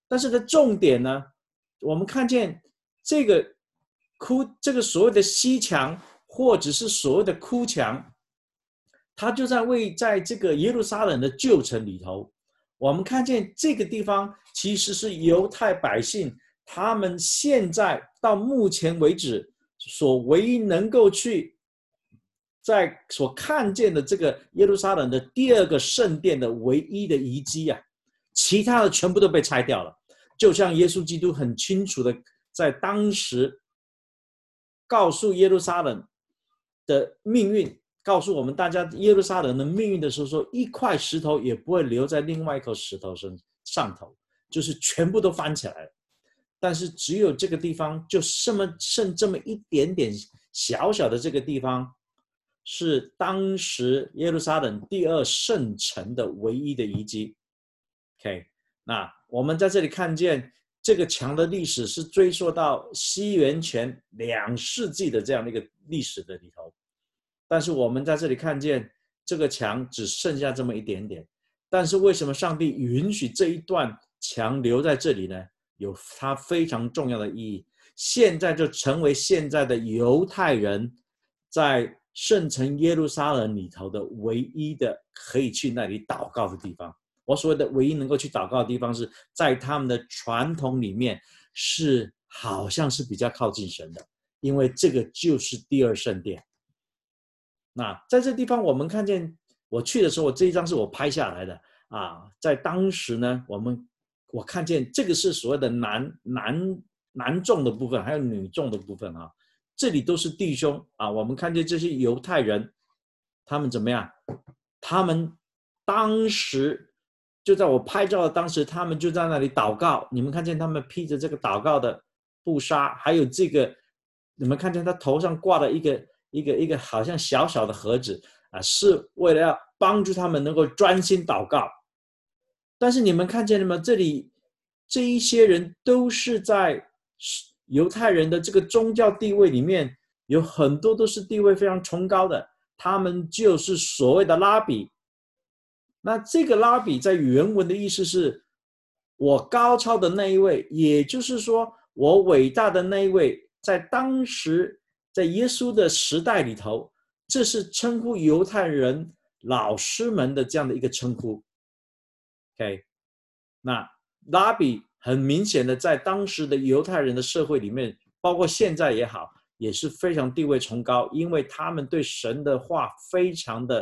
但是的重点呢，我们看见这个所谓的西墙，或者是所谓的哭墙，它就在这个耶路撒冷的旧城里头。我们看见这个地方其实是犹太百姓他们现在到目前为止所唯一能够去在所看见的这个耶路撒冷的第二个圣殿的唯一的遗迹啊，其他的全部都被拆掉了。就像耶稣基督很清楚的在当时告诉耶路撒冷的命运，告诉我们大家耶路撒冷的命运的时候说，一块石头也不会留在另外一颗石头上头，就是全部都翻起来了。但是只有这个地方就剩这么一点点小小的这个地方，是当时耶路撒冷第二圣城的唯一的遗迹。OK， 那我们在这里看见这个墙的历史是追溯到西元前2世纪的这样的一个历史的里头。但是我们在这里看见这个墙只剩下这么一点点，但是为什么上帝允许这一段墙留在这里呢？有它非常重要的意义。现在就成为现在的犹太人在圣城耶路撒冷里头的唯一的可以去那里祷告的地方。我所谓的唯一能够去祷告的地方，是在他们的传统里面是好像是比较靠近神的，因为这个就是第二圣殿。那在这地方我们看见，我去的时候，这一张是我拍下来的啊。在当时呢，我看见这个是所谓的男众的部分，还有女众的部分啊。这里都是弟兄啊。我们看见这些犹太人，他们怎么样？他们当时就在我拍照的当时，他们就在那里祷告。你们看见他们披着这个祷告的布纱，还有这个，你们看见他头上挂了一个好像小小的盒子啊，是为了要帮助他们能够专心祷告。但是你们看见了吗？这里这一些人都是在犹太人的这个宗教地位里面，有很多都是地位非常崇高的，他们就是所谓的拉比。那这个拉比在原文的意思是我高超的那一位，也就是说我伟大的那一位。在当时在耶稣的时代里头，这是称呼犹太人老师们的这样的一个称呼。OK， 那拉比很明显的在当时的犹太人的社会里面，包括现在也好，也是非常地位崇高，因为他们对神的话非常的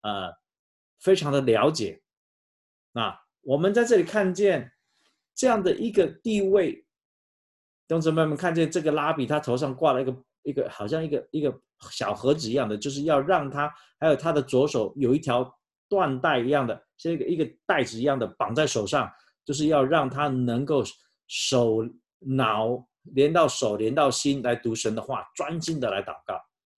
了解。那我们在这里看见这样的一个地位，弟兄姊妹们看见这个拉比他头上挂了一个好像一个小盒子一样的，就是要让他还有他的左手有一条缎带一样的，像一个带子一样的绑在手上，就是要让他能够手脑连到手连到心来读神的话，专心的来祷告。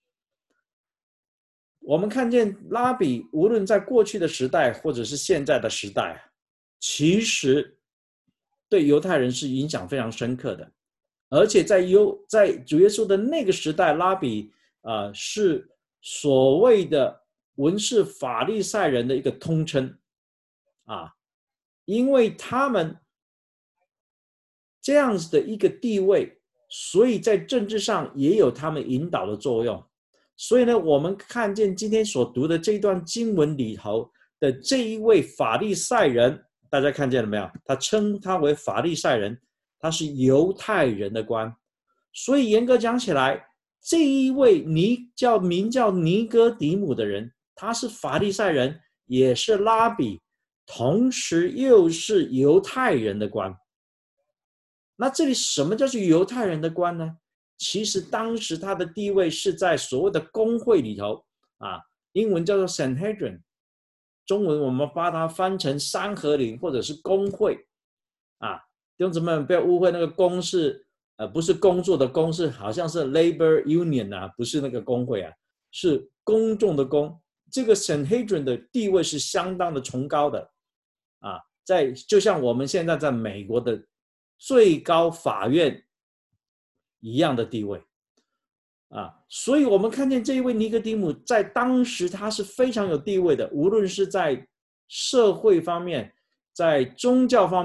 我们看见拉比无论在过去的时代或者是现在的时代，其实对犹太人是影响非常深刻的。而且在主耶稣的那个时代，拉比是所谓的文士法利赛人的一个通称啊，因为他们这样子的一个地位，所以在政治上也有他们引导的作用。所以呢，我们看见今天所读的这段经文里头的这一位法利赛人，大家看见了没有？他称他为法利赛人，他是犹太人的官。所以严格讲起来，这一位名叫尼哥底母的人，他是法利赛人，也是拉比，同时又是犹太人的官。那这里什么叫做犹太人的官呢？其实当时他的地位是在所谓的公会里头啊，英文叫做 Sanhedrin， 中文我们把它翻成三合林或者是公会啊。弟兄姊妹们不要误会，那个公是不是工作的工，是好像是 labor union 啊，不是那个工会啊，是公众的公。这个 Sanhedrin 的地位是相当的崇高的啊，就像我们现在在美国的最高法院一样的地位啊。所以我们看见这一位尼哥底母在当时他是非常有地位的，无论是在社会方面，在宗教方面，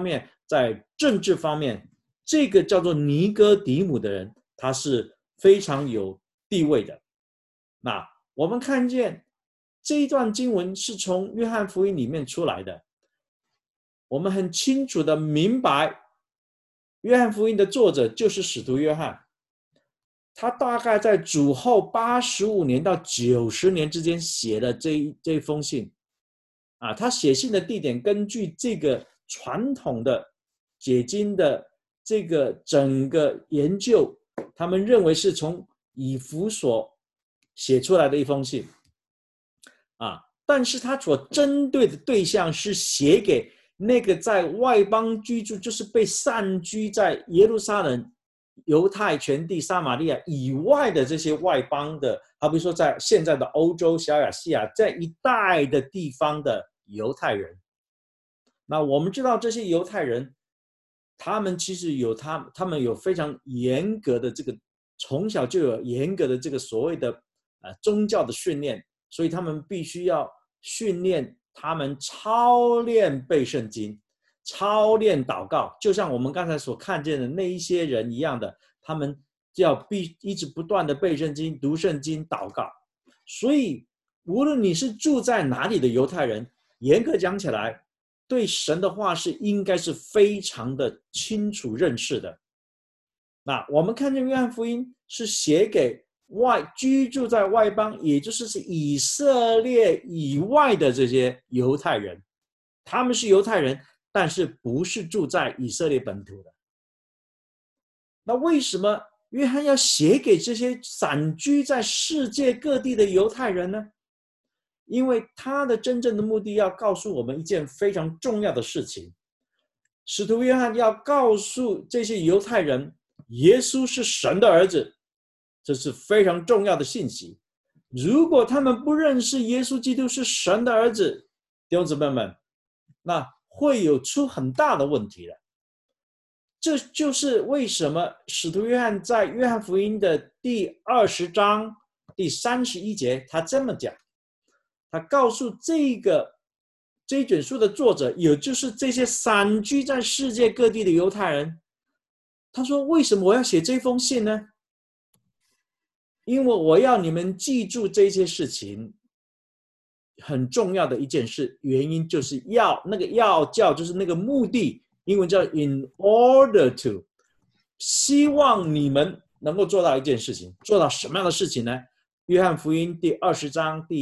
在政治方面，这个叫做尼哥底母的人，他是非常有地位的。那我们看见这一段经文是从约翰福音里面出来的，我们很清楚的明白，约翰福音的作者就是使徒约翰，他大概在主后85年到90年之间写了这封信。他写信的地点根据这个传统的解经的这个整个研究，他们认为是从以弗所写出来的一封信。但是他所针对的对象是写给那个在外邦居住，就是被散居在耶路撒冷、犹太全地、撒玛利亚以外的这些外邦的，好比说在现在的欧洲、小亚细亚这一带的地方的犹太人。那我们知道这些犹太人，他们其实他们有非常严格的这个，从小就有严格的这个所谓的宗教的训练，所以他们必须要训练他们操练背圣经，操练祷告，就像我们刚才所看见的那一些人一样的，他们要一直不断的背圣经、读圣经、祷告。所以无论你是住在哪里的犹太人，严格讲起来，对神的话是应该是非常的清楚认识的。那我们看见约翰福音是写给居住在外邦，也就是以色列以外的这些犹太人，他们是犹太人，但是不是住在以色列本土的。那为什么约翰要写给这些散居在世界各地的犹太人呢？因为他的真正的目的要告诉我们一件非常重要的事情，使徒约翰要告诉这些犹太人，耶稣是神的儿子，这是非常重要的信息。如果他们不认识耶稣基督是神的儿子，弟兄姊妹们，那会有出很大的问题了。这就是为什么使徒约翰在约翰福音的第20章第31节他这么讲，他告诉这一卷书的作者，也就是这些散居在世界各地的犹太人，他说为什么我要写这封信呢？因为我要你们记住这些事情，很重要的一件事，原因就是要叫就是那个目的，英文叫 in order to， 希望你们能够做到一件事情。做到什么样的事情呢？约翰福音第20章第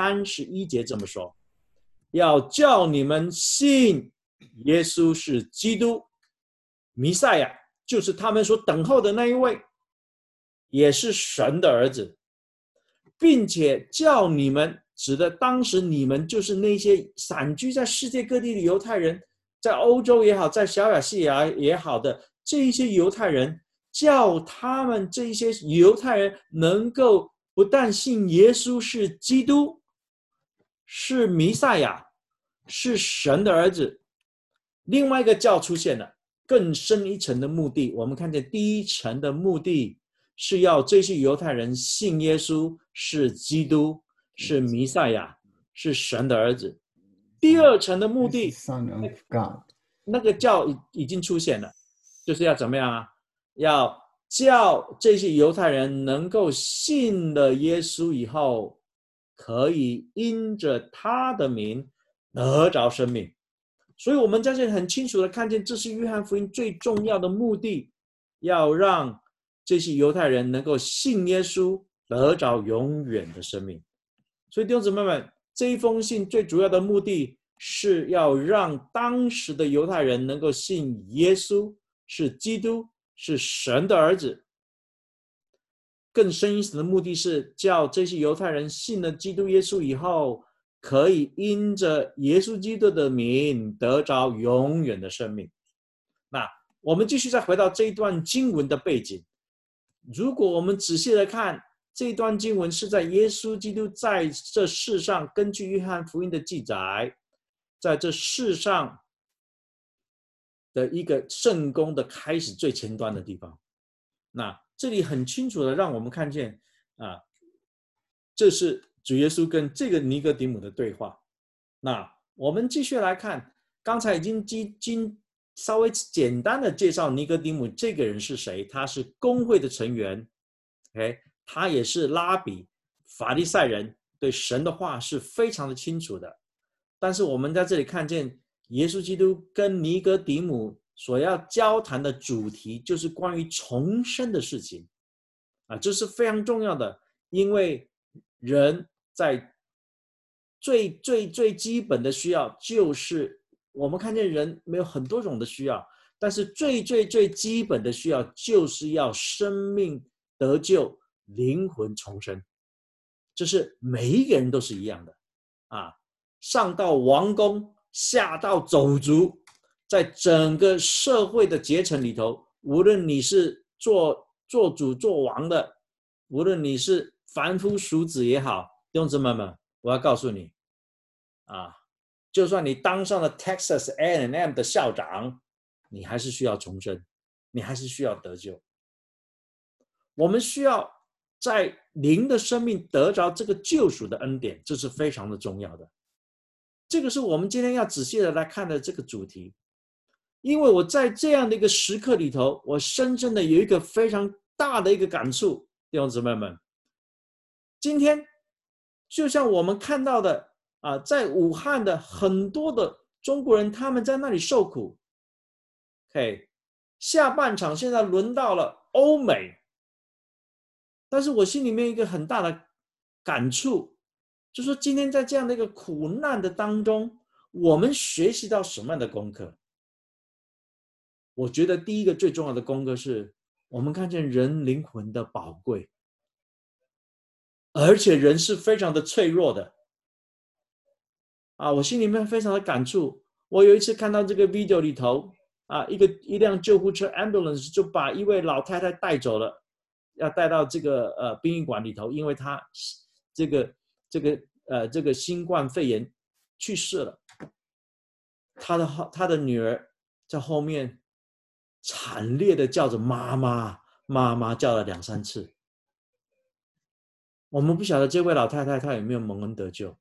31节这么说，要叫你们信耶稣是基督，弥赛亚，就是他们所等候的那一位，也是神的儿子，并且叫你们，指的当时你们就是那些散居在世界各地的犹太人，在欧洲也好，在小亚细亚也好的这些犹太人，叫他们这些犹太人能够不但信耶稣是基督，是弥赛亚，是神的儿子。另外一个教出现了更深一层的目的，我们看见第一层的目的是要这些犹太人信耶稣是基督，是弥赛亚，是神的儿子。第二层的目的，那个教已经出现了，就是要怎么样啊？要叫这些犹太人能够信了耶稣以后，可以因着他的名得着生命。所以我们在这里很清楚的看见，这是约翰福音最重要的目的，要让这些犹太人能够信耶稣，得着永远的生命。所以弟兄姊妹们，这一封信最主要的目的是要让当时的犹太人能够信耶稣是基督，是神的儿子。更深一层的目的是叫这些犹太人信了基督耶稣以后，可以因着耶稣基督的名得着永远的生命。那我们继续再回到这一段经文的背景，如果我们仔细的看，这段经文是在耶稣基督在这世上，根据约翰福音的记载，在这世上的一个圣工的开始最前端的地方。那这里很清楚的让我们看见这是主耶稣跟这个尼哥底母的对话。那我们继续来看，刚才已经稍微简单的介绍尼哥底母这个人是谁。他是公会的成员 ，OK， 他也是拉比，法利赛人，对神的话是非常的清楚的。但是我们在这里看见耶稣基督跟尼哥底母所要交谈的主题，就是关于重生的事情啊，这是非常重要的，因为人在最基本的需要就是，我们看见人没有很多种的需要，但是最基本的需要就是要生命得救，灵魂重生，这是每一个人都是一样的啊。上到王公，下到走卒，在整个社会的阶层里头，无论你是做主做王的，无论你是凡夫俗子也好，弟兄姊妹们，我要告诉你啊，就算你当上了 Texas A&M 的校长，你还是需要重生，你还是需要得救。我们需要在灵的生命得着这个救赎的恩典，这是非常的重要的。这个是我们今天要仔细的来看的这个主题，因为我在这样的一个时刻里头，我深深的有一个非常大的一个感触，弟兄姊妹们，今天就像我们看到的啊，在武汉的很多的中国人，他们在那里受苦。OK， 下半场现在轮到了欧美，但是我心里面一个很大的感触，就是说今天在这样的一个苦难的当中，我们学习到什么样的功课？我觉得第一个最重要的功课是，我们看见人灵魂的宝贵，而且人是非常的脆弱的。啊，我心里面非常的感触。我有一次看到这个 video 里头，啊，一辆救护车 ambulance 就把一位老太太带走了，要带到这个殡仪馆里头，因为她这个新冠肺炎去世了。她的女儿在后面惨烈的叫着妈妈妈妈，叫了2、3次。我们不晓得这位老太太她有没有蒙恩得救。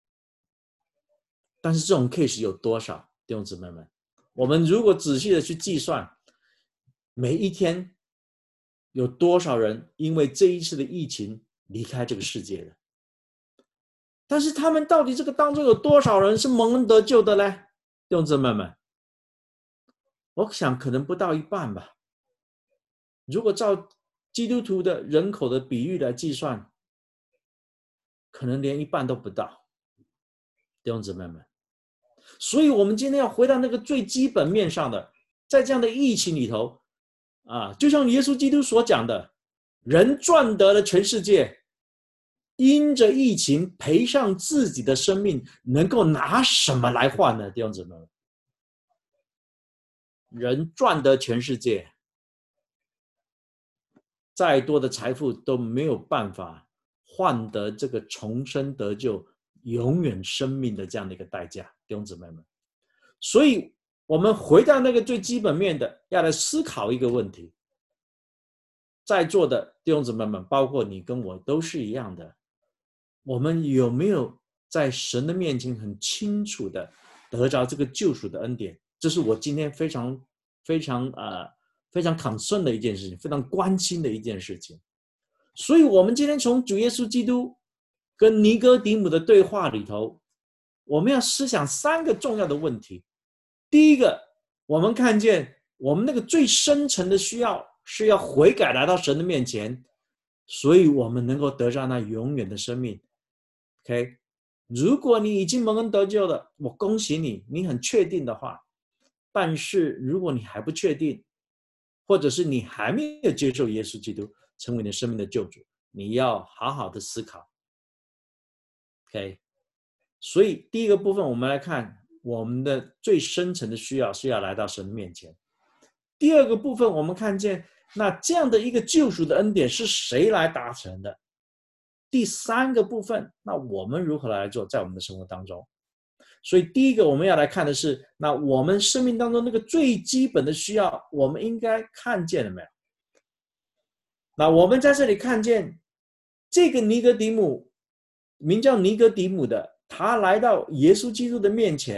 但是这种 case 有多少，弟兄姊妹们？我们如果仔细的去计算，每一天有多少人因为这一次的疫情离开这个世界的？但是他们到底这个当中有多少人是蒙恩得救的呢？弟兄姊妹们，我想可能不到一半吧。如果照基督徒的人口的比喻来计算，可能连一半都不到，弟兄姊妹们。所以我们今天要回到那个最基本面上的，在这样的疫情里头啊，就像耶稣基督所讲的，人赚得了全世界，因着疫情赔上自己的生命，能够拿什么来换呢？弟兄姊妹们，人赚得全世界，再多的财富都没有办法换得这个重生得救、永远生命的这样的一个代价，弟兄姊妹们。所以我们回到那个最基本面的，要来思考一个问题。在座的弟兄姊妹们，包括你跟我都是一样的，我们有没有在神的面前很清楚的得着这个救赎的恩典？这是我今天非常 concern 的一件事情，非常关心的一件事情。所以我们今天从主耶稣基督跟尼哥底母的对话里头，我们要思想3个重要的问题。第一个，我们看见我们那个最深层的需要是要悔改来到神的面前，所以我们能够得上那永远的生命。OK， 如果你已经蒙恩得救了，我恭喜你，你很确定的话。但是如果你还不确定，或者是你还没有接受耶稣基督成为你生命的救主，你要好好的思考。OK， 所以第一个部分我们来看，我们的最深层的需要是要来到神的面前。第二个部分我们看见，那这样的一个救赎的恩典是谁来达成的？第3个部分，那我们如何来做在我们的生活当中？所以第一个我们要来看的是，那我们生命当中那个最基本的需要，我们应该看见了没有？那我们在这里看见这个尼哥底母，名叫尼哥底母的，他来到耶稣基督的面前，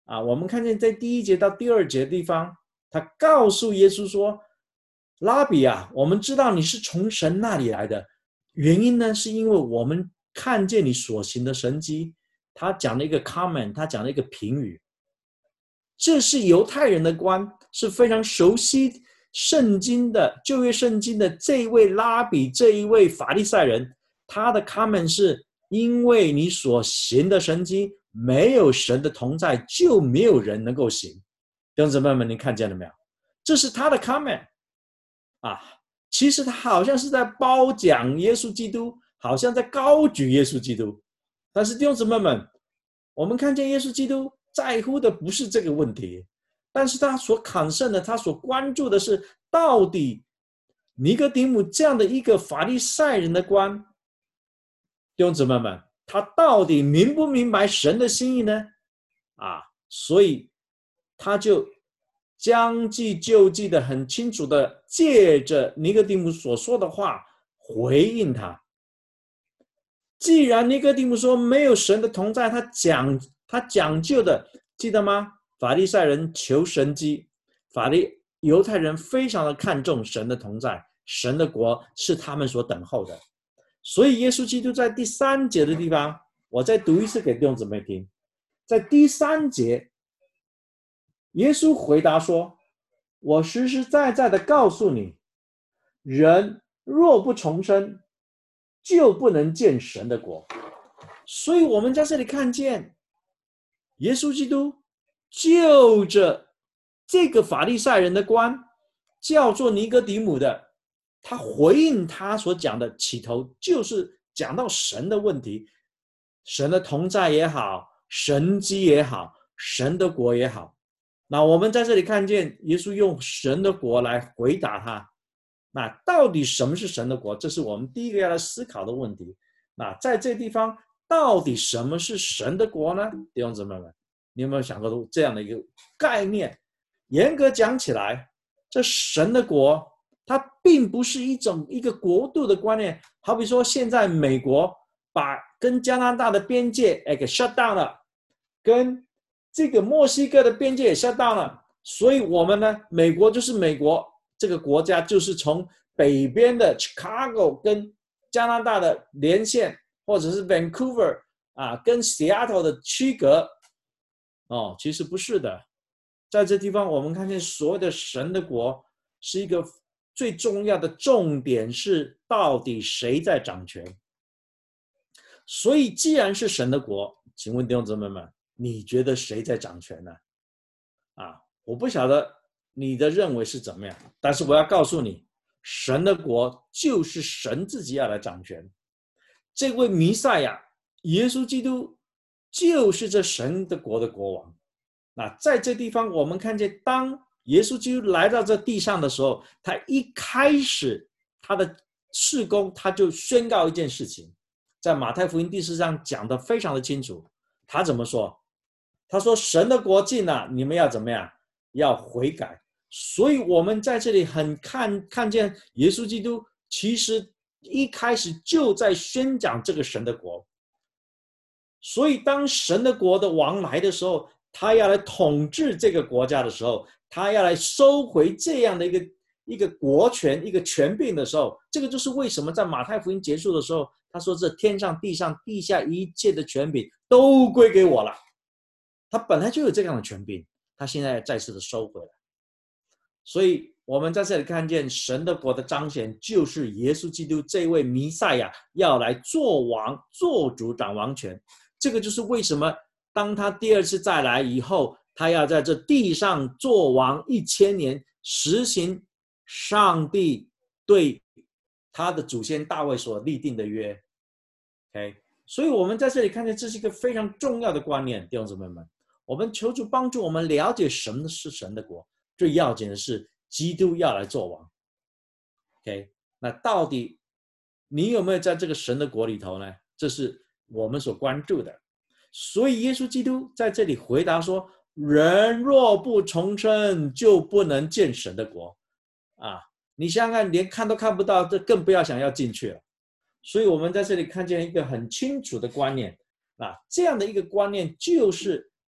我们看见在第1节到第2节的地方，他告诉耶稣说：拉比啊，我们知道你是从神那里来的，原因呢是因为我们看见你所行的神迹。他讲了一个 comment， 他讲了一个评语，这是犹太人的官，是非常熟悉圣经的旧约圣经的这一位拉比，这一位法利赛人，他的 comment 是因为你所行的神迹没有神的同在，就没有人能够行。弟兄姊妹们，你看见了没有？这是他的 comment 其实他好像是在褒奖耶稣基督，好像在高举耶稣基督。但是弟兄姊妹们，我们看见耶稣基督在乎的不是这个问题，但是他所concern的，他所关注的是，到底尼哥底母这样的一个法利赛人的官，弟兄姊妹们，他到底明不明白神的心意呢？所以他就将计就计的很清楚的借着尼哥底母所说的话回应他。既然尼哥底母说没有神的同在，他讲究的，记得吗？法利赛人求神迹，犹太人非常的看重神的同在，神的国是他们所等候的。所以耶稣基督在第3节的地方，我再读一次给弟兄姊妹听。在第3节，耶稣回答说：我实实在在的告诉你，人若不重生，就不能见神的国。所以我们在这里看见耶稣基督就着这个法利赛人的官，叫做尼哥底母的，他回应他所讲的，起头就是讲到神的问题，神的同在也好，神迹也好，神的国也好。那我们在这里看见耶稣用神的国来回答他。那到底什么是神的国？这是我们第一个要来思考的问题。那在这地方，到底什么是神的国呢？弟兄姊妹们，你有没有想过这样的一个概念？严格讲起来，这神的国它并不是一个国度的观念。好比说现在美国把跟加拿大的边界给 shut down 了，跟这个墨西哥的边界也 shut down 了，所以我们呢，美国就是美国这个国家，就是从北边的 Chicago 跟加拿大的连线，或者是 Vancouver 跟 Seattle 的区隔。其实不是的。在这地方我们看见所谓的神的国是一个最重要的重点，是到底谁在掌权。所以既然是神的国，请问弟兄姊妹们，你觉得谁在掌权呢？我不晓得你的认为是怎么样，但是我要告诉你，神的国就是神自己要来掌权。这位弥赛亚耶稣基督就是这神的国的国王。那在这地方我们看见，当耶稣基督来到这地上的时候，他一开始他的事工，他就宣告一件事情，在马太福音第4章讲得非常的清楚。他怎么说？他说神的国近了，你们要怎么样？要悔改。所以我们在这里很看见耶稣基督其实一开始就在宣讲这个神的国。所以当神的国的王来的时候，他要来统治这个国家的时候，他要来收回这样的一个国权，一个权柄的时候，这个就是为什么在马太福音结束的时候，他说这天上地上地下一切的权柄都归给我了。他本来就有这样的权柄，他现在再次的收回来。所以我们在这里看见神的国的彰显，就是耶稣基督这位弥赛亚要来做王做主掌王权。这个就是为什么当他第2次再来以后，他要在这地上做王1000年，实行上帝对他的祖先大卫所立定的约。所以我们在这里看见，这是一个非常重要的观念。弟兄姊妹们，我们求主帮助我们了解什么是神的国。最要紧的是基督要来做王。那到底你有没有在这个神的国里头呢？这是我们所关注的。所以耶稣基督在这里回答说，人若不重生，就不能见神的国。你想想看，连看都看不到，这更不要想要进去了。所以我们在这里看见一个很清楚的观念。这样的一个观念，就是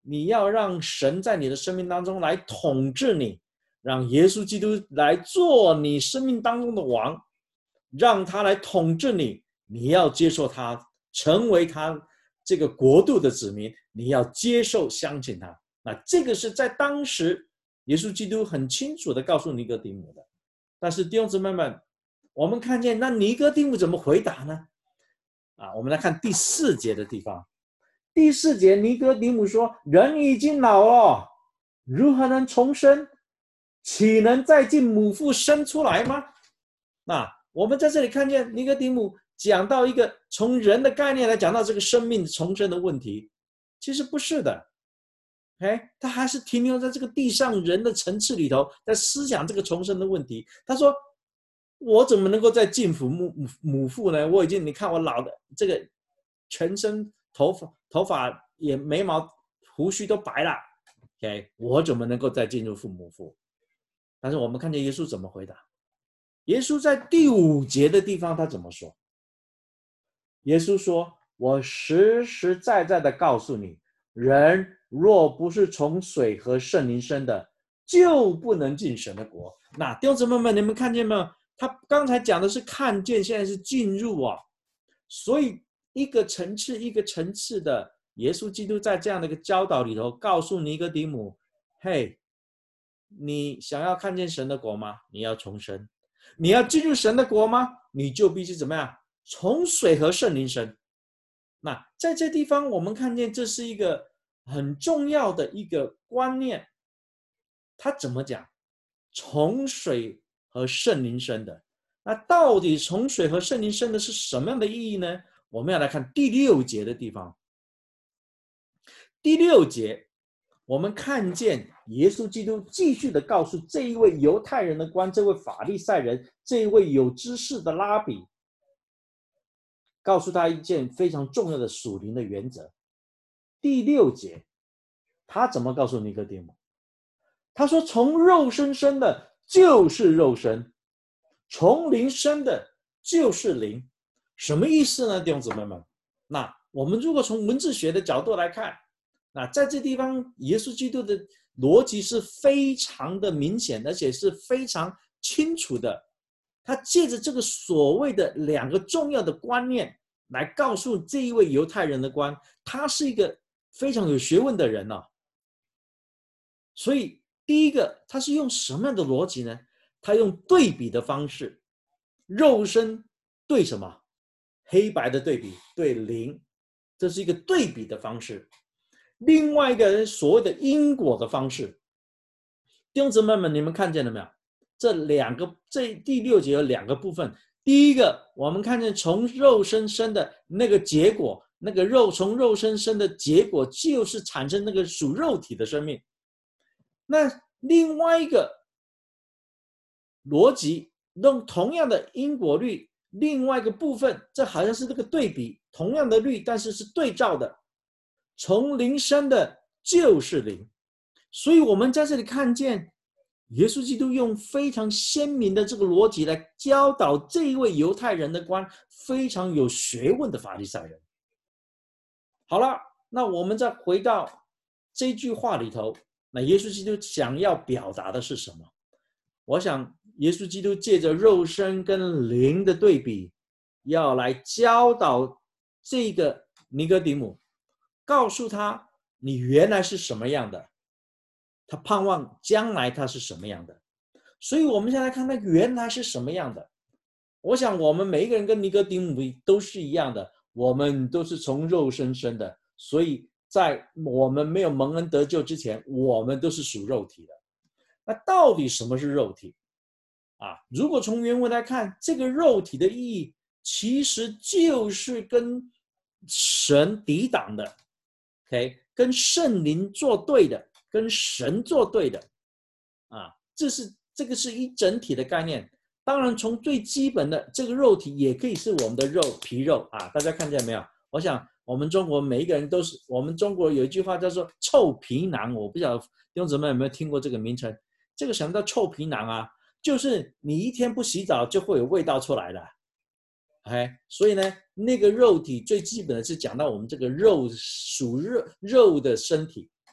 你要让神在你的生命当中来统治你，让耶稣基督来做你生命当中的王，让他来统治你，你要接受他，成为他这个国度的子民，你要接受相信他。那这个是在当时耶稣基督很清楚的告诉尼哥底母的。但是弟兄姊妹们，我们看见那尼哥底母怎么回答呢？我们来看第4节的地方。第4节，尼哥底母说：人已经老了，如何能重生？岂能再进母腹生出来吗？那我们在这里看见尼哥底母讲到一个从人的概念来讲到这个生命重生的问题，其实不是的。他还是停留在这个地上人的层次里头，在思想这个重生的问题。他说：我怎么能够再进母腹呢？我已经，你看我老的这个全身头发也眉毛胡须都白了，我怎么能够再进入母腹？但是我们看见耶稣怎么回答。耶稣在第5节的地方他怎么说？耶稣说：我实实在在的告诉你，人若不是从水和圣灵生的，就不能进神的国。那弟兄姊妹们，你们看见没有？他刚才讲的是看见，现在是进入所以一个层次一个层次的，耶稣基督在这样的一个教导里头告诉尼哥底母：嘿，你想要看见神的国吗？你要重生。你要进入神的国吗？你就必须怎么样？从水和圣灵生。那在这地方我们看见这是一个很重要的一个观念。他怎么讲？从水和圣灵生的。那到底从水和圣灵生的是什么样的意义呢？我们要来看第6节的地方。第6节我们看见耶稣基督继续的告诉这一位犹太人的官，这位法利赛人，这一位有知识的拉比，告诉他一件非常重要的属灵的原则。第6节他怎么告诉尼哥底母？他说：从肉身生的就是肉身，从灵生的就是灵。什么意思呢，弟兄姊妹们？那我们如果从文字学的角度来看，那在这地方耶稣基督的逻辑是非常的明显，而且是非常清楚的。他借着这个所谓的2个重要的观念来告诉这一位犹太人的官，他是一个非常有学问的人所以第一个，他是用什么样的逻辑呢？他用对比的方式，肉身对什么？黑白的对比，对灵，这是一个对比的方式。另外一个所谓的因果的方式，弟兄姊妹们，你们看见了没有？这第6节有2个部分。第一个，我们看见从肉身生的那个结果，那个从肉身生的结果就是产生那个属肉体的生命。那另外一个逻辑，用同样的因果律，另外一个部分，这好像是这个对比，同样的律，但是是对照的。从灵生的就是灵。所以我们在这里看见耶稣基督用非常鲜明的这个逻辑来教导这一位犹太人的官，非常有学问的法利赛人。好了，那我们再回到这句话里头，那耶稣基督想要表达的是什么？我想耶稣基督借着肉身跟灵的对比，要来教导这个尼哥底母，告诉他你原来是什么样的，他盼望将来他是什么样的。所以我们现在看他原来是什么样的。我想我们每一个人跟尼哥底母都是一样的，我们都是从肉身生的，所以在我们没有蒙恩得救之前，我们都是属肉体的。那到底什么是肉体如果从原文来看，这个肉体的意义其实就是跟神抵挡的跟圣灵作对的，跟神作对的这个是一整体的概念。当然从最基本的这个肉体也可以是我们的皮肉大家看见没有？我想我们中国每一个人都是，我们中国有一句话叫做臭皮囊，我不晓得弟兄姊妹有没有听过这个名称。这个什么叫臭皮囊就是你一天不洗澡就会有味道出来的所以呢，那个肉体最基本的是讲到我们这个属肉的身体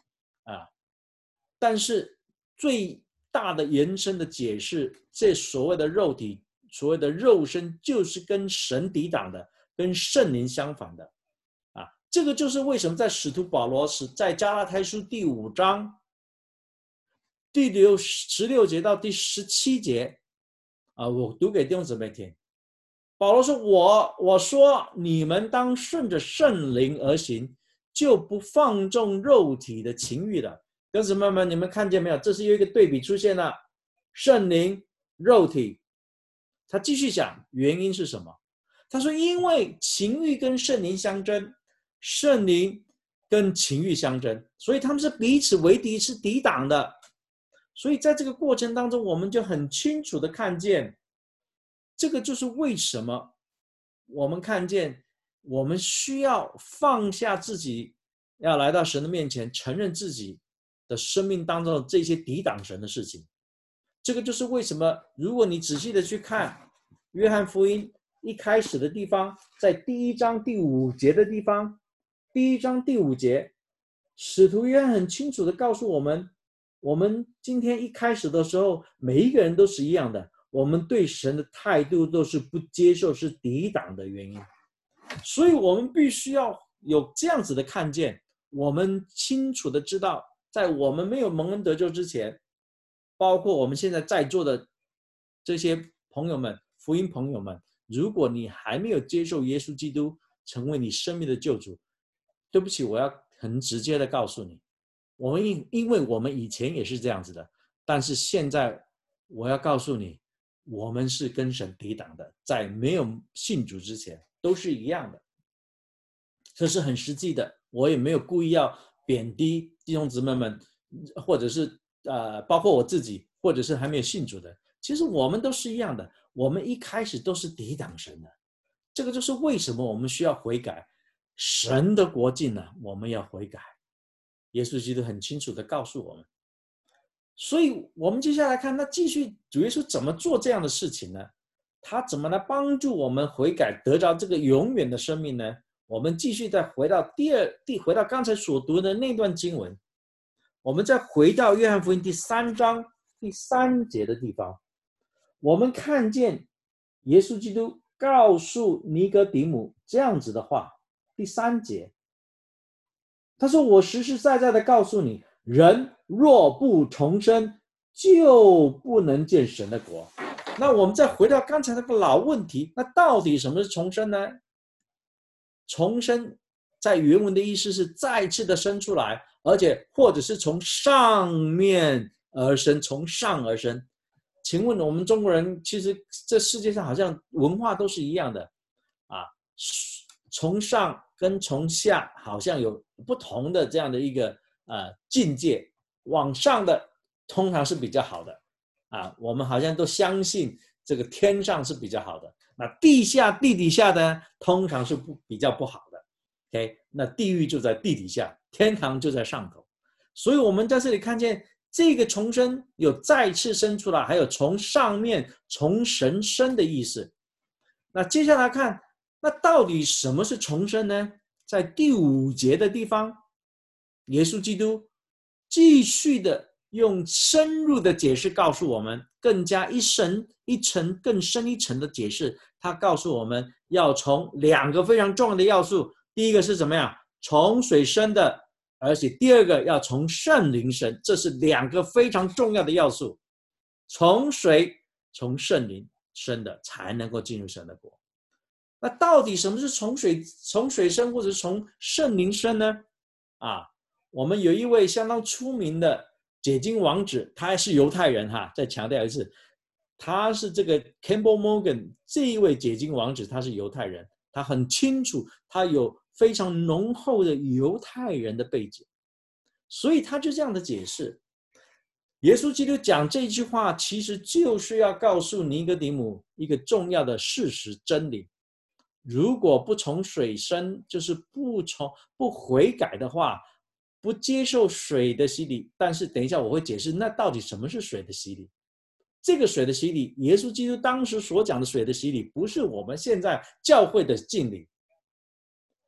啊。但是最大的延伸的解释，这所谓的肉体，所谓的肉身，就是跟神抵挡的，跟圣灵相反的啊。这个就是为什么在使徒保罗在加拉太书第5章第16节到第17节啊，我读给弟兄姊妹听。保罗说：“我说你们当顺着圣灵而行，就不放纵肉体的情欲了。”弟兄姊妹们，你们看见没有？这是有一个对比出现了，圣灵、肉体。他继续讲原因是什么？他说：“因为情欲跟圣灵相争，圣灵跟情欲相争，所以他们是彼此为敌，是抵挡的。所以在这个过程当中，我们就很清楚的看见。”这个就是为什么我们看见我们需要放下自己，要来到神的面前，承认自己的生命当中的这些抵挡神的事情。这个就是为什么，如果你仔细的去看约翰福音一开始的地方，在第1章第5节的地方，第1章第5节，使徒约翰很清楚的告诉我们，我们今天一开始的时候，每一个人都是一样的。我们对神的态度都是不接受，是抵挡的原因，所以我们必须要有这样子的看见。我们清楚的知道，在我们没有蒙恩得救之前，包括我们现在在座的这些朋友们，福音朋友们，如果你还没有接受耶稣基督成为你生命的救主，对不起，我要很直接的告诉你，因为我们以前也是这样子的，但是现在我要告诉你，我们是跟神抵挡的，在没有信主之前都是一样的。这是很实际的，我也没有故意要贬低弟兄姊妹们，或者是包括我自己，或者是还没有信主的，其实我们都是一样的，我们一开始都是抵挡神的。这个就是为什么我们需要悔改，神的国近了，我们要悔改。耶稣基督很清楚的告诉我们。所以我们接下来看，那继续主耶稣怎么做这样的事情呢？他怎么来帮助我们悔改，得着这个永远的生命呢？我们继续再回到回到刚才所读的那段经文，我们再回到约翰福音第3章第3节的地方，我们看见耶稣基督告诉尼哥底母这样子的话。第3节，他说：“我实实在在的告诉你，人若不重生，就不能见神的国。”那我们再回到刚才那个老问题，那到底什么是重生呢？重生在原文的意思是再次的生出来，而且或者是从上面而生，从上而生。请问我们中国人，其实这世界上好像文化都是一样的啊，从上跟从下好像有不同的这样的一个境界，往上的通常是比较好的啊，我们好像都相信这个天上是比较好的，那地底下的通常是比较不好的。OK， 那地狱就在地底下，天堂就在上头。所以我们在这里看见这个重生有再次生出来，还有从上面从神生的意思。那接下来看，那到底什么是重生呢？在第5节的地方，耶稣基督继续的用深入的解释告诉我们，更加一层更深一层的解释。他告诉我们要从2个非常重要的要素，第一个是怎么样？从水生的，而且第二个要从圣灵生，这是2个非常重要的要素。从水从圣灵生的才能够进入神的国。那到底什么是从水生或者从圣灵生呢？我们有一位相当出名的解经王子，他还是犹太人哈，再强调一次，他是这个 Campbell Morgan 这一位解经王子，他是犹太人，他很清楚，他有非常浓厚的犹太人的背景，所以他就这样的解释。耶稣基督讲这句话，其实就是要告诉尼哥底母一个重要的事实真理。如果不从水生，就是不悔改的话，不接受水的洗礼。但是等一下我会解释，那到底什么是水的洗礼？这个水的洗礼，耶稣基督当时所讲的水的洗礼，不是我们现在教会的敬礼。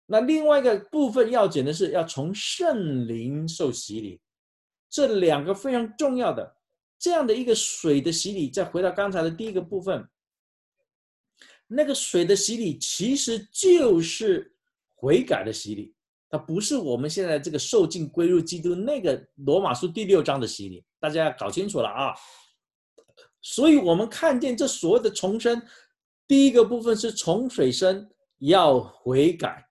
那另外一个部分要紧的是要从圣灵受洗礼，这两个非常重要的这样的一个水的洗礼。再回到刚才的第一个部分，那个水的洗礼其实就是悔改的洗礼，它不是我们现在这个受尽归入基督那个罗马书第6章的洗礼，大家要搞清楚了啊。所以我们看见这所谓的重生，第一个部分是从水生，要悔改；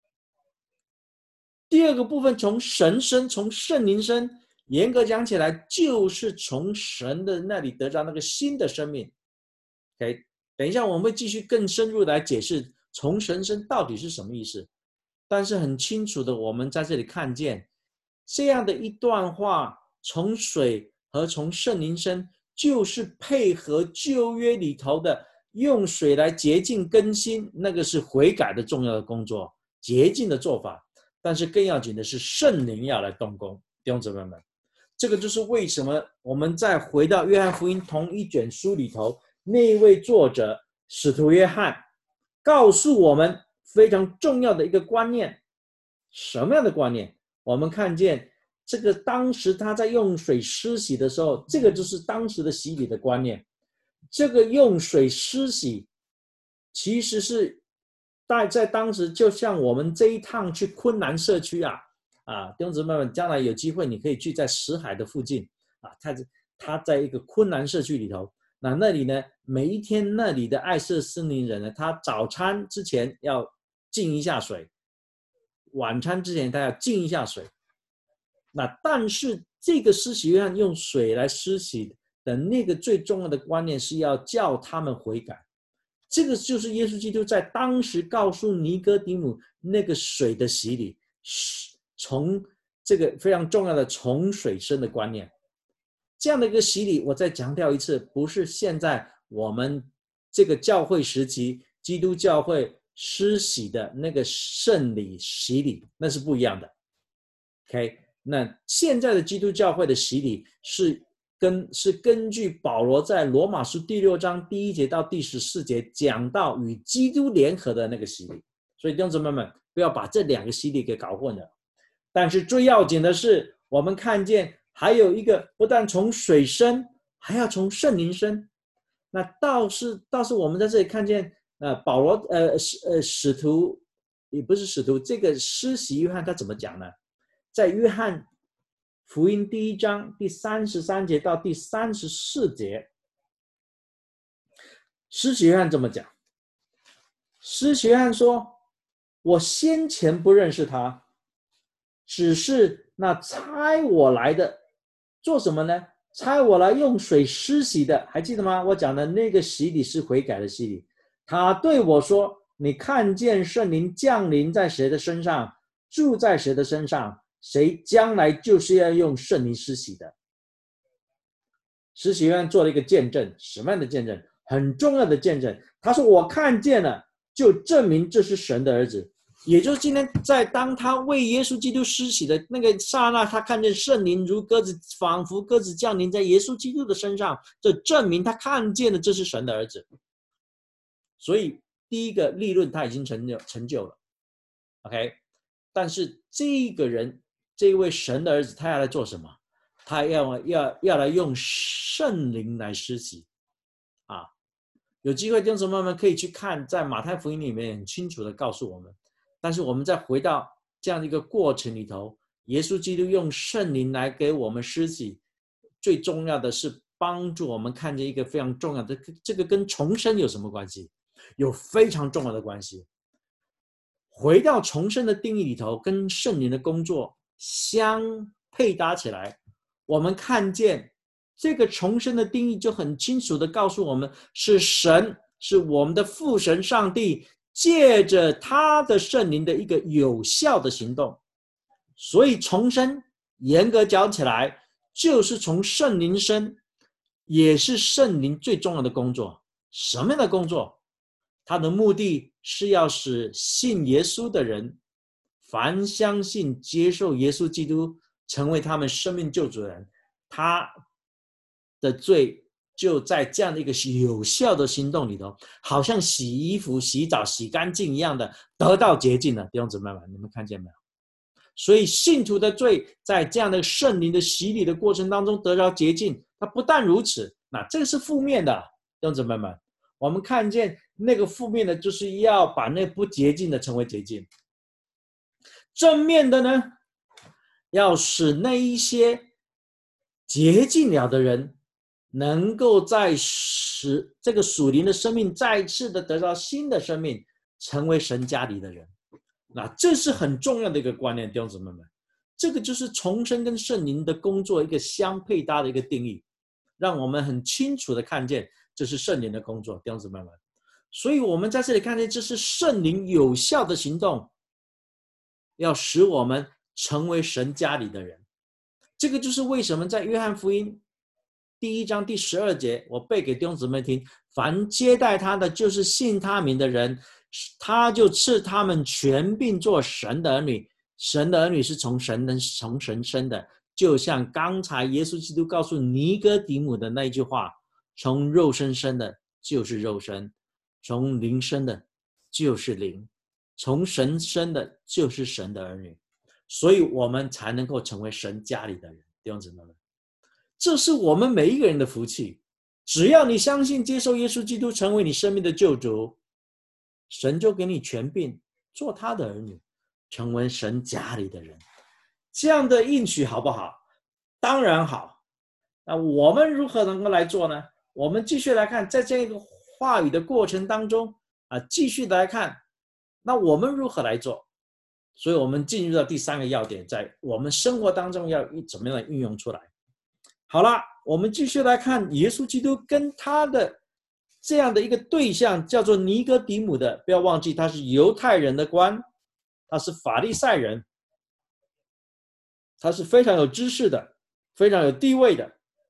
第二个部分从神生，从圣灵生，严格讲起来就是从神的那里得到那个新的生命。OK， 等一下我们会继续更深入来解释从神生到底是什么意思。但是很清楚的，我们在这里看见这样的一段话，从水和从圣灵生，就是配合旧约里头的用水来洁净更新，那个是悔改的重要的工作，洁净的做法。但是更要紧的是圣灵要来动工，弟兄姊妹们，这个就是为什么我们再回到约翰福音同一卷书里头，那一位作者使徒约翰告诉我们非常重要的一个观念。什么样的观念？我们看见这个当时他在用水施洗的时候，这个就是当时的洗礼的观念。这个用水施洗其实是在当时，就像我们这一趟去昆南社区弟兄姊妹们，将来有机会你可以去在石海的附近他在一个昆南社区里头，那里呢，每一天那里的爱色森林人呢，他早餐之前要浸一下水，晚餐之前他要浸一下水。但是这个施洗约翰用水来施洗的那个最重要的观念是要叫他们悔改。这个就是耶稣基督在当时告诉尼哥底母那个水的洗礼，从这个非常重要的从水生的观念。这样的一个洗礼，我再强调一次，不是现在我们这个教会时期基督教会施洗的那个圣礼洗礼，那是不一样的。OK， 那现在的基督教会的洗礼是根据保罗在罗马书第6章第1节到第14节讲到与基督联合的那个洗礼。所以弟兄姊妹们，不要把这两个洗礼给搞混了。但是最要紧的是，我们看见还有一个不但从水生，还要从圣灵生。那倒是我们在这里看见保罗使徒，也不是使徒，这个施洗约翰他怎么讲呢？在约翰福音第1章第33节到第34节，施洗约翰这么讲。施洗约翰说，我先前不认识他，只是那差我来的做什么呢？差我来用水施洗的，还记得吗？我讲的那个洗礼是悔改的洗礼。他对我说，你看见圣灵降临在谁的身上，住在谁的身上，谁将来就是要用圣灵施洗的。施洗约翰做了一个见证，什么样的见证？很重要的见证。他说我看见了，就证明这是神的儿子。也就是今天当他为耶稣基督施洗的那个刹那，他看见圣灵如鸽子，仿佛鸽子降临在耶稣基督的身上，这证明他看见了这是神的儿子。所以第一个立论他已经成就了 OK。 但是这个人，这位神的儿子，他要来做什么？他要来用圣灵来施洗有机会弟兄姊妹们可以去看，在马太福音里面很清楚的告诉我们。但是我们再回到这样的一个过程里头，耶稣基督用圣灵来给我们施洗，最重要的是帮助我们看见一个非常重要的，这个跟重生有什么关系？有非常重要的关系。回到重生的定义里头，跟圣灵的工作相配搭起来，我们看见这个重生的定义就很清楚的告诉我们，是神，是我们的父神上帝借着他的圣灵的一个有效的行动。所以重生严格讲起来就是从圣灵生，也是圣灵最重要的工作。什么样的工作？他的目的是要使信耶稣的人，凡相信接受耶稣基督成为他们生命救主的人，他的罪就在这样的一个有效的行动里头，好像洗衣服、洗澡、洗干净一样的得到洁净了。弟兄姊妹们，你们看见没有？所以信徒的罪在这样的圣灵的洗礼的过程当中得到洁净。它不但如此，那这个是负面的，弟兄姊妹们，我们看见那个负面的就是要把那不洁净的成为洁净。正面的呢，要使那一些洁净了的人能够在使这个属灵的生命再次的得到新的生命，成为神家里的人。那这是很重要的一个观念，弟兄姊妹们，这个就是重生跟圣灵的工作一个相配搭的一个定义，让我们很清楚的看见这是圣灵的工作，弟兄姊妹们。所以我们在这里看见这是圣灵有效的行动，要使我们成为神家里的人。这个就是为什么在约翰福音第1章第12节，我背给弟兄姊妹听，凡接待他的，就是信他名的人，他就赐他们权柄做神的儿女。神的儿女是从神生的，就像刚才耶稣基督告诉尼哥底母的那一句话，从肉身生的就是肉身，从灵生的就是灵，从神生的就是神的儿女。所以我们才能够成为神家里的人，弟兄姊妹们，这是我们每一个人的福气。只要你相信接受耶稣基督成为你生命的救主，神就给你权柄做他的儿女，成为神家里的人。这样的应许好不好？当然好。那我们如何能够来做呢？我们继续来看，在这个话语的过程当中继续来看，那我们如何来做？所以我们进入到第3个要点，在我们生活当中要怎么样的运用出来。好了，我们继续来看耶稣基督跟他的这样的一个对象叫做尼哥底母的，不要忘记他是犹太人的官，他是法利赛人，他是非常有知识的，非常有地位的。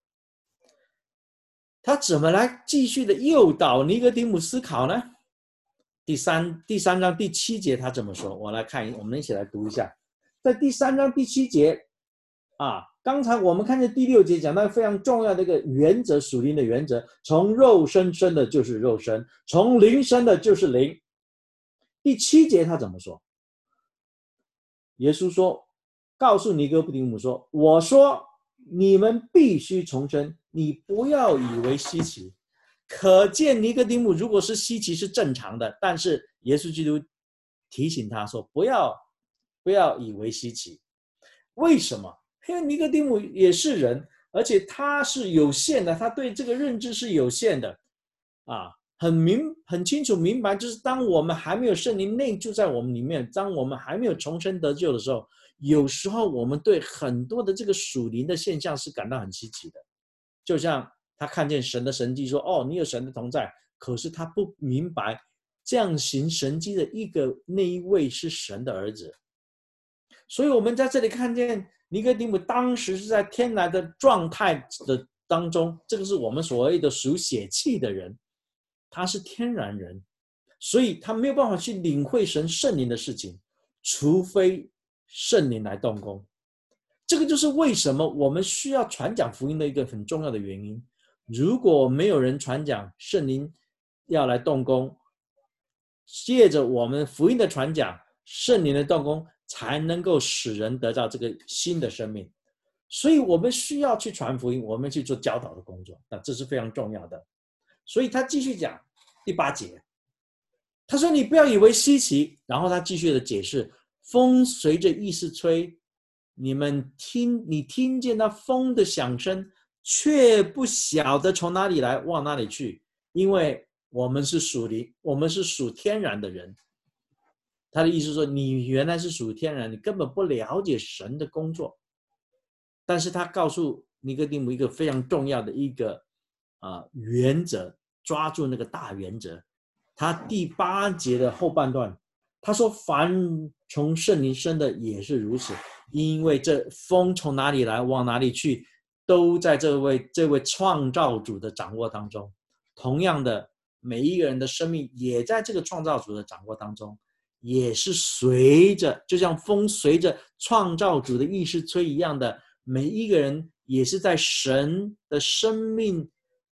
他怎么来继续的诱导尼哥底母思考呢？第三章第7节他怎么说？我们一起来读一下。在第3章第7节刚才我们看见第6节讲到非常重要的一个原则，属灵的原则，从肉身生的就是肉身，从灵生的就是灵。第7节他怎么说？耶稣说，告诉尼哥底母说，我说你们必须重生，你不要以为稀奇。可见尼哥底母如果是稀奇是正常的，但是耶稣基督提醒他说不要以为稀奇。为什么？因为尼哥底母也是人，而且他是有限的，他对这个认知是有限的很清楚明白，就是当我们还没有圣灵内住在我们里面，当我们还没有重生得救的时候，有时候我们对很多的这个属灵的现象是感到很稀奇的。就像他看见神的神迹说，你有神的同在，可是他不明白降行神迹的那一位是神的儿子。所以我们在这里看见尼哥底母当时是在天然的状态的当中，这个是我们所谓的属血气的人，他是天然人，所以他没有办法去领会神圣灵的事情，除非圣灵来动工。这个就是为什么我们需要传讲福音的一个很重要的原因。如果没有人传讲，圣灵要来动工，借着我们福音的传讲，圣灵的动工才能够使人得到这个新的生命。所以我们需要去传福音，我们去做教导的工作，那这是非常重要的。所以他继续讲第8节，他说你不要以为稀奇，然后他继续的解释，风随着意思吹，你听见那风的响声，却不晓得从哪里来往哪里去，因为我们是属天然的人。他的意思说，你原来是属天然，你根本不了解神的工作。但是他告诉尼哥底母一个非常重要的一个原则，抓住那个大原则。他第8节的后半段，他说凡从圣灵生的也是如此，因为这风从哪里来往哪里去，都在这位创造主的掌握当中。同样的，每一个人的生命也在这个创造主的掌握当中，也是就像风随着创造主的意识吹一样的，每一个人也是在神的生命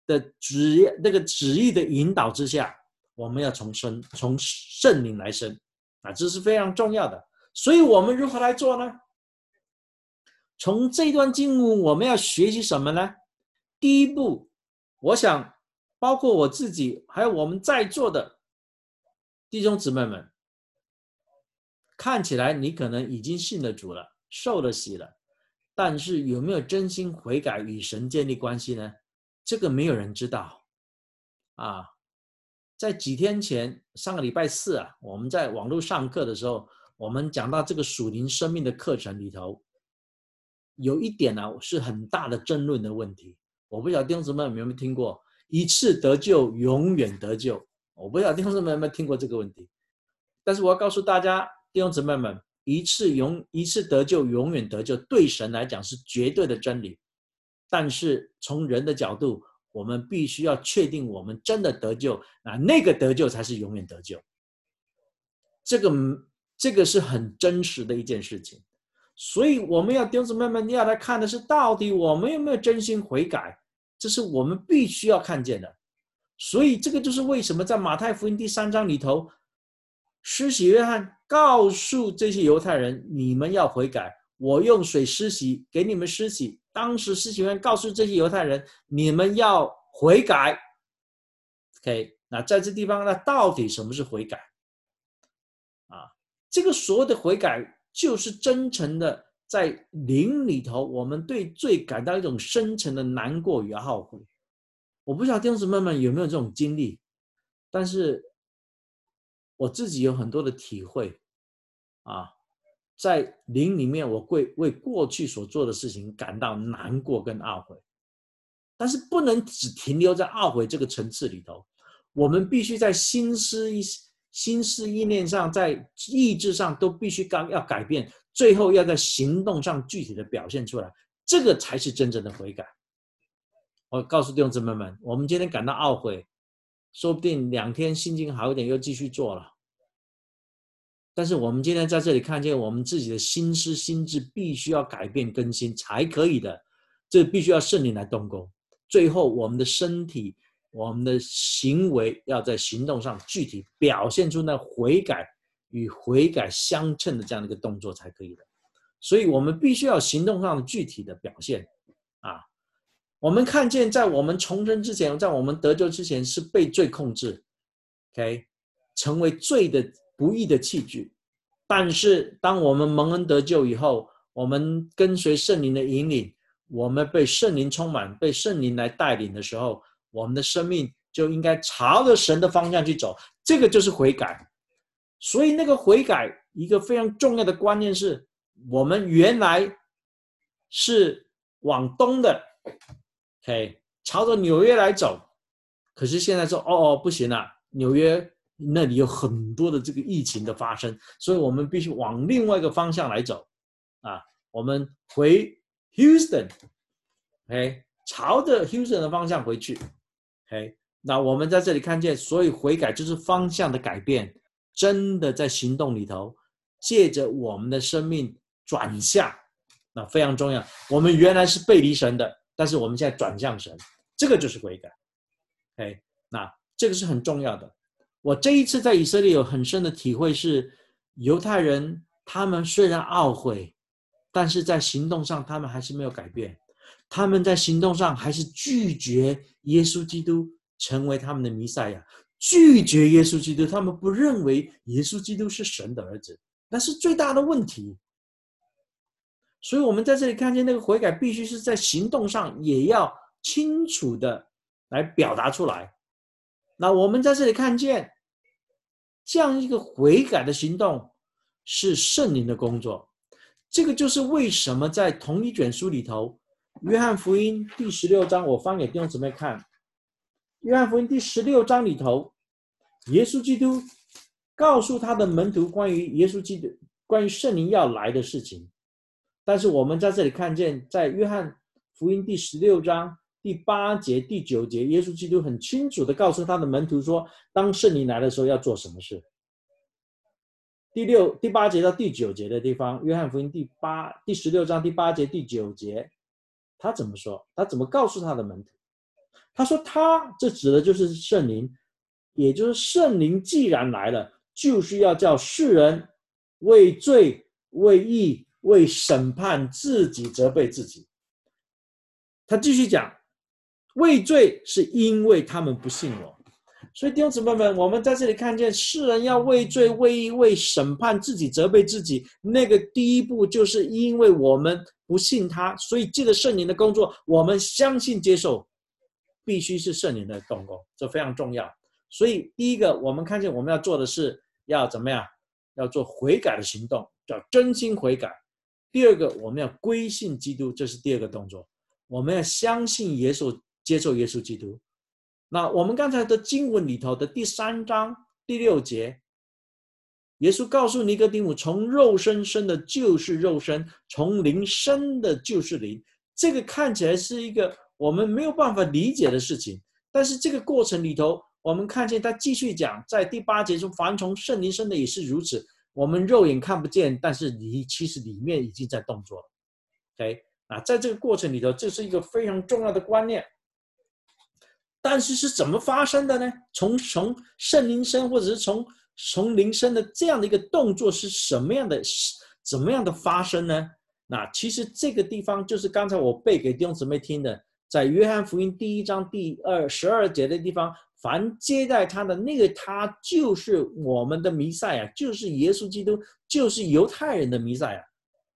的那个旨意的引导之下，我们要从圣灵来生这是非常重要的。所以我们如何来做呢？从这段经文我们要学习什么呢？第一步，我想包括我自己还有我们在座的弟兄姊妹们，看起来你可能已经信了主了，受了洗了，但是有没有真心悔改与神建立关系呢？这个没有人知道在几天前，上个礼拜四我们在网络上课的时候，我们讲到这个属灵生命的课程里头，有一点是很大的争论的问题。我不晓得弟兄姊妹有没有听过一次得救永远得救，我不晓得弟兄姊妹有没有听过这个问题。但是我要告诉大家，弟兄姊妹们，一次得救永远得救，对神来讲是绝对的真理。但是从人的角度，我们必须要确定我们真的得救，那个得救才是永远得救。这个是很真实的一件事情。所以我们弟兄姊妹们要来看的是，到底我们有没有真心悔改，这是我们必须要看见的。所以这个就是为什么在马太福音第3章里头，施洗约翰告诉这些犹太人，你们要悔改，我用水施洗给你们施洗。当时施洗约翰告诉这些犹太人，你们要悔改。 OK， 那在这地方，那到底什么是悔改这个所谓的悔改，就是真诚的在灵里头，我们对罪感到一种深沉的难过与懊悔。我不知道弟兄姊妹们有没有这种经历，但是我自己有很多的体会在灵里面，我会为过去所做的事情感到难过跟懊悔，但是不能只停留在懊悔这个层次里头，我们必须在心思意念上，在意志上都必须要改变，最后要在行动上具体的表现出来，这个才是真正的悔改。我告诉弟兄姊妹们，我们今天感到懊悔，说不定2天心情好一点又继续做了。但是我们今天在这里看见，我们自己的心思心智必须要改变更新才可以的，这必须要圣灵来动工。最后我们的身体，我们的行为要在行动上具体表现出那悔改与悔改相称的这样的一个动作才可以的。所以我们必须要行动上的具体的表现我们看见在我们重生之前，在我们得救之前是被罪控制 OK， 成为罪的不义的器具。但是当我们蒙恩得救以后，我们跟随圣灵的引领，我们被圣灵充满，被圣灵来带领的时候，我们的生命就应该朝着神的方向去走，这个就是悔改。所以那个悔改一个非常重要的观念是，我们原来是往东的OK， 朝着纽约来走，可是现在说不行纽约那里有很多的这个疫情的发生，所以我们必须往另外一个方向来走我们回 Houston OK， 朝着 Houston 的方向回去OK， 那我们在这里看见，所以悔改就是方向的改变，真的在行动里头，借着我们的生命转向，那非常重要。我们原来是背离神的，但是我们现在转向神，这个就是悔改 OK， 那这个是很重要的。我这一次在以色列有很深的体会是，犹太人他们虽然懊悔，但是在行动上他们还是没有改变，他们在行动上还是拒绝耶稣基督成为他们的弥赛亚，拒绝耶稣基督，他们不认为耶稣基督是神的儿子，那是最大的问题。所以我们在这里看见那个悔改必须是在行动上也要清楚的来表达出来。那我们在这里看见这样一个悔改的行动是圣灵的工作，这个就是为什么在同一卷书里头，约翰福音第16章，我翻给弟兄姊妹看，约翰福音第16章里头，耶稣基督告诉他的门徒关于耶稣基督关于圣灵要来的事情。但是我们在这里看见，在约翰福音第16章第8节第9节，耶稣基督很清楚的告诉他的门徒说，当圣灵来的时候要做什么事。第8节到第9节的地方，约翰福音第16章第8节第9节，他怎么说？他怎么告诉他的门徒？ 他说他这指的就是圣灵，也就是圣灵既然来了，就是要叫世人为罪、为义、为审判自己责备自己。他继续讲，为罪是因为他们不信我。所以弟兄姊妹们，我们在这里看见世人要为罪、为义、为审判自己责备自己，那个第一步就是因为我们不信他，所以借着圣灵的工作，我们相信接受，必须是圣灵的动工，这非常重要。所以第一个我们看见我们要做的是要怎么样？要做悔改的行动，叫真心悔改。第二个我们要归信基督，这是第二个动作，我们要相信耶稣，接受耶稣基督。那我们刚才的经文里头的第3章第6节，耶稣告诉尼哥底母，从肉身生的就是肉身，从灵生的就是灵。这个看起来是一个我们没有办法理解的事情，但是这个过程里头，我们看见他继续讲，在第8节中，凡从圣灵生的也是如此。我们肉眼看不见，但是其实里面已经在动作了。OK， 在这个过程里头，这是一个非常重要的观念。但是是怎么发生的呢？从圣灵生，或者是从灵生的这样的一个动作是怎么样的发生呢？那其实这个地方就是刚才我背给弟兄姊妹听的，在约翰福音第1章第12节的地方，凡接待他的那个他就是我们的弥赛亚，就是耶稣基督，就是犹太人的弥赛亚。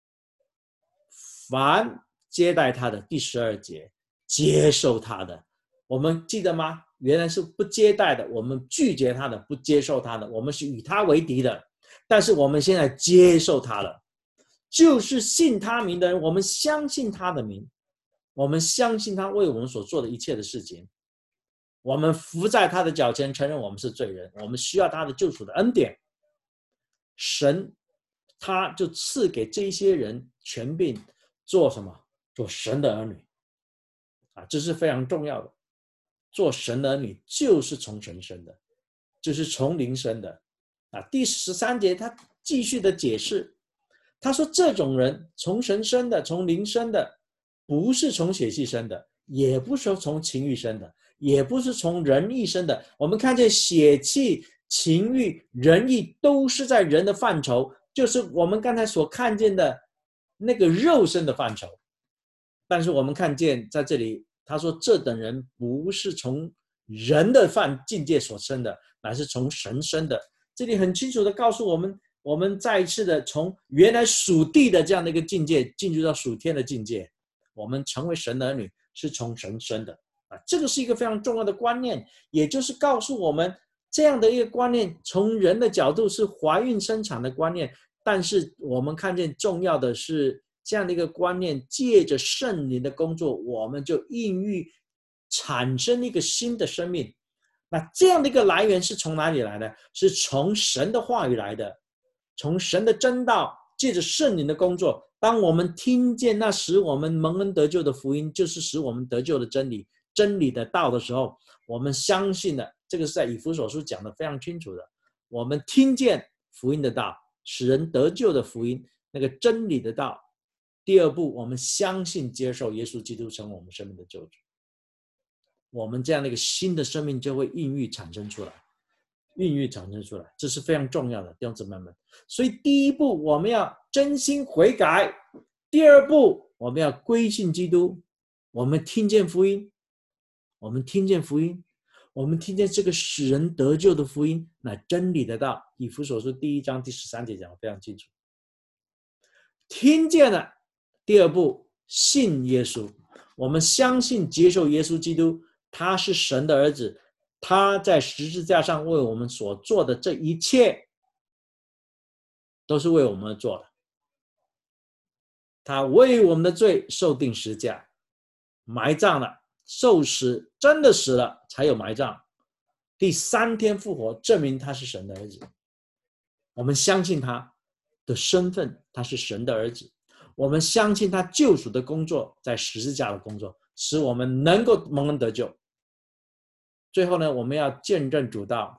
凡接待他的，第12节，接受他的。我们记得吗？原来是不接待的，我们拒绝他的，不接受他的，我们是与他为敌的。但是我们现在接受他了，就是信他名的人，我们相信他的名，我们相信他为我们所做的一切的事情，我们伏在他的脚前，承认我们是罪人，我们需要他的救赎的恩典。神他就赐给这些人权柄，做什么？做神的儿女这是非常重要的。做神的儿女就是从神生的，就是从灵生的。第13节他继续的解释，他说这种人从神生的，从灵生的，不是从血气生的，也不是从情欲生的，也不是从人意生的。我们看见血气、情欲、人意都是在人的范畴，就是我们刚才所看见的那个肉身的范畴。但是我们看见在这里他说这等人不是从人的境界所生的，乃是从神生的。这里很清楚的告诉我们，我们再一次的从原来属地的这样的一个境界进入到属天的境界，我们成为神的儿女是从神生的这个是一个非常重要的观念，也就是告诉我们这样的一个观念，从人的角度是怀孕生产的观念，但是我们看见重要的是这样的一个观念，借着圣灵的工作，我们就孕育产生一个新的生命。那这样的一个来源是从哪里来的？是从神的话语来的，从神的真道，借着圣灵的工作。当我们听见那使我们蒙恩得救的福音，就是使我们得救的真理，真理的道的时候，我们相信了。这个是在以弗所书讲的非常清楚的。我们听见福音的道，使人得救的福音，那个真理的道。第二步，我们相信接受耶稣基督成为我们生命的救主，我们这样的一个新的生命就会孕育产生出来，这是非常重要的，弟兄姊妹们。所以第一步我们要真心悔改，第二步我们要归信基督。我们听见福音，我们听见这个使人得救的福音，乃真理的道。以弗所书第1章第13节讲得非常清楚。听见了，第二步信耶稣，我们相信接受耶稣基督，他是神的儿子，他在十字架上为我们所做的这一切都是为我们而做的。他为我们的罪受定十字架，埋葬了，受死，真的死了才有埋葬，第3天复活，证明他是神的儿子。我们相信他的身份，他是神的儿子。我们相信他救赎的工作，在十字架的工作，使我们能够蒙恩得救。最后呢，我们要见证主道。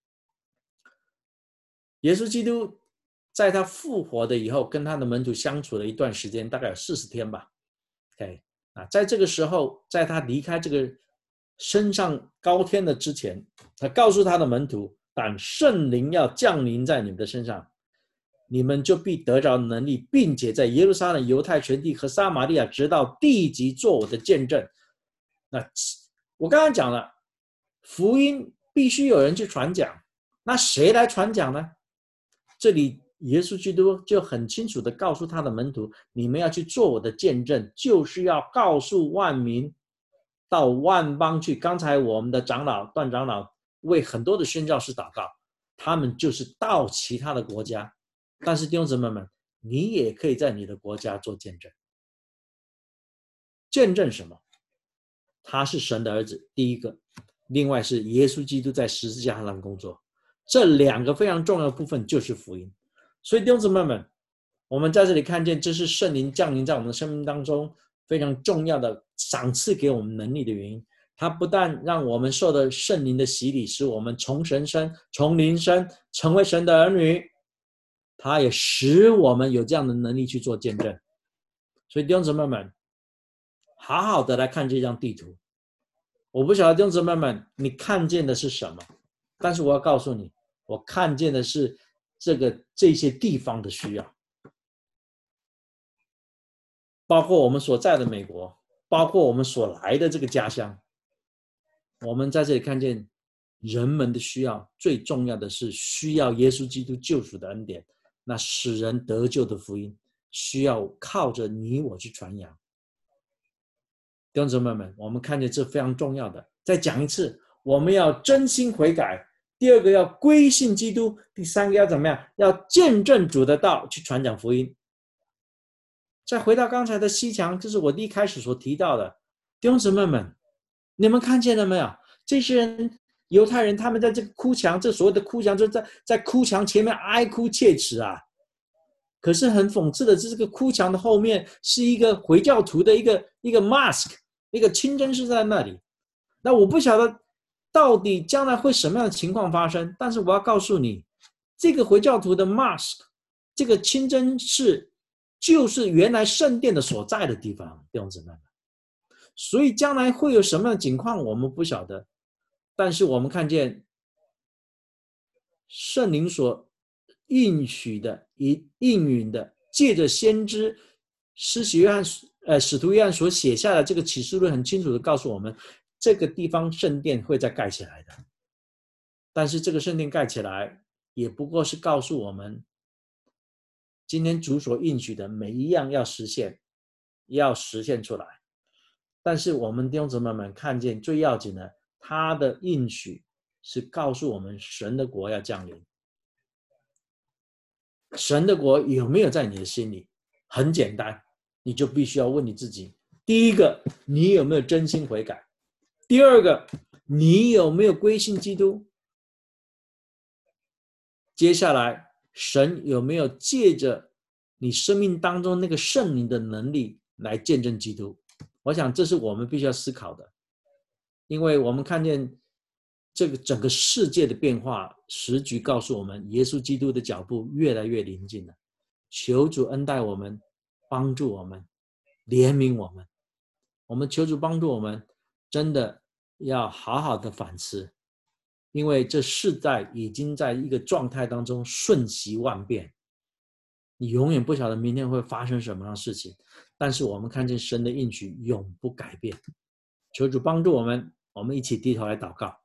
耶稣基督在他复活的以后，跟他的门徒相处了一段时间，大概有40天吧。在这个时候，在他离开这个升上高天的之前，他告诉他的门徒，但圣灵要降临在你们的身上，你们就必得着能力，并且在耶路撒冷、犹太全地和撒玛利亚直到地极做我的见证。那我刚才讲了，福音必须有人去传讲，那谁来传讲呢？这里耶稣基督就很清楚地告诉他的门徒，你们要去做我的见证，就是要告诉万民，到万邦去。刚才我们的长老段长老为很多的宣教士祷告，他们就是到其他的国家，但是弟兄姊妹们，你也可以在你的国家做见证。见证什么？他是神的儿子，第一个，另外是耶稣基督在十字架上工作，这两个非常重要的部分就是福音。所以弟兄姊妹们，我们在这里看见，这是圣灵降临在我们的生命当中非常重要的赏赐给我们能力的原因。它不但让我们受到圣灵的洗礼，使我们从神生、从灵生，成为神的儿女，它也使我们有这样的能力去做见证。所以弟兄姊妹们，好好的来看这张地图。我不晓得弟兄姊妹们你看见的是什么，但是我要告诉你，我看见的是这些地方的需要，包括我们所在的美国，包括我们所来的这个家乡。我们在这里看见人们的需要，最重要的是需要耶稣基督救赎的恩典，那使人得救的福音需要靠着你我去传扬。弟兄姊妹们，我们看见这非常重要的。再讲一次，我们要真心悔改，第二个要归信基督，第三个要怎么样？要见证主的道，去传讲福音。再回到刚才的西墙，这是我一开始所提到的。弟兄姊妹们，你们看见了没有？这些人犹太人，他们在这个哭墙，这所谓的哭墙，就在哭墙前面哀哭切齿啊。可是很讽刺的是，这个哭墙的后面是一个回教徒的一个 mask， 一个清真寺在那里。那我不晓得到底将来会什么样的情况发生，但是我要告诉你，这个回教徒的 mask， 这个清真寺就是原来圣殿的所在的地方，弟兄姊妹们。所以将来会有什么样的情况，我们不晓得。但是我们看见圣灵所应许的、应允的，借着先知使徒约翰所写下的这个启示录，很清楚的告诉我们，这个地方圣殿会再盖起来的。但是这个圣殿盖起来，也不过是告诉我们，今天主所应许的每一样要实现出来。但是我们弟兄姊妹们看见最要紧的，他的应许是告诉我们神的国要降临。神的国有没有在你的心里？很简单，你就必须要问你自己，第一个，你有没有真心悔改？第二个，你有没有归信基督？接下来，神有没有借着你生命当中那个圣灵的能力来见证基督？我想这是我们必须要思考的。因为我们看见这个整个世界的变化，时局告诉我们，耶稣基督的脚步越来越临近了。求主恩待我们，帮助我们，怜悯我们。我们求主帮助我们，真的要好好的反思，因为这世代已经在一个状态当中瞬息万变，你永远不晓得明天会发生什么样的事情。但是我们看见神的应许永不改变。求主帮助我们，我们一起低头来祷告。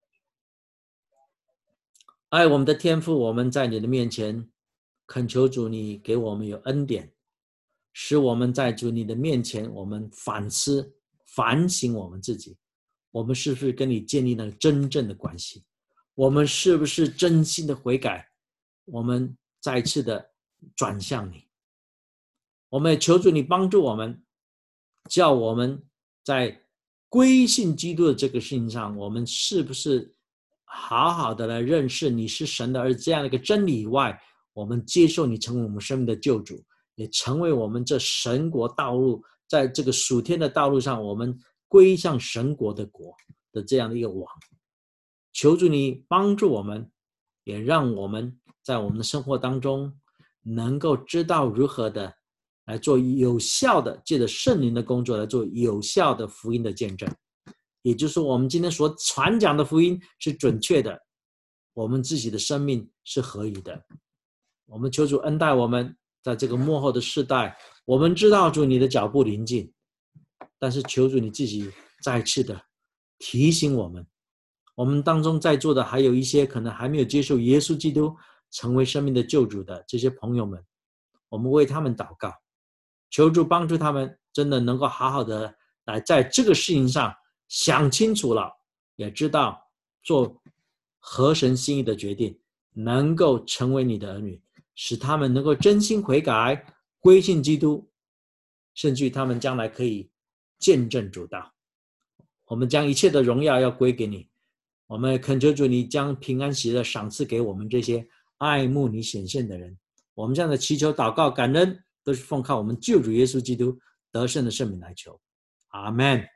爱我们的天父，我们在你的面前恳求主，你给我们有恩典，使我们在主你的面前，我们反思反省我们自己，我们是不是跟你建立了真正的关系？我们是不是真心的悔改？我们再一次的转向你。我们也求主你帮助我们，叫我们在归信基督的这个事情上，我们是不是好好的来认识你是神的儿子这样的一个真理以外，我们接受你成为我们生命的救主，也成为我们这神国道路，在这个属天的道路上，我们归向神国的国的这样的一个网。求主你帮助我们，也让我们在我们的生活当中能够知道如何的来做有效的，借着圣灵的工作来做有效的福音的见证。 也就是说我们今天所传讲的福音是准确的，我们自己的生命是合一的。我们求主恩待我们，在这个末后的世代，我们知道主你的脚步临近，但是求主你自己再次的提醒我们，我们当中在座的还有一些可能还没有接受耶稣基督成为生命的救主的这些朋友们，我们为他们祷告，求主帮助他们真的能够好好的来在这个事情上想清楚了，也知道做合神心意的决定，能够成为你的儿女，使他们能够真心悔改归信基督，甚至于他们将来可以见证主道。我们将一切的荣耀要归给你，我们恳求主你将平安喜乐赏赐给我们这些爱慕你显现的人。我们这样的祈求祷告感恩都是奉靠我们救主耶稣基督得胜的圣名来求，阿们。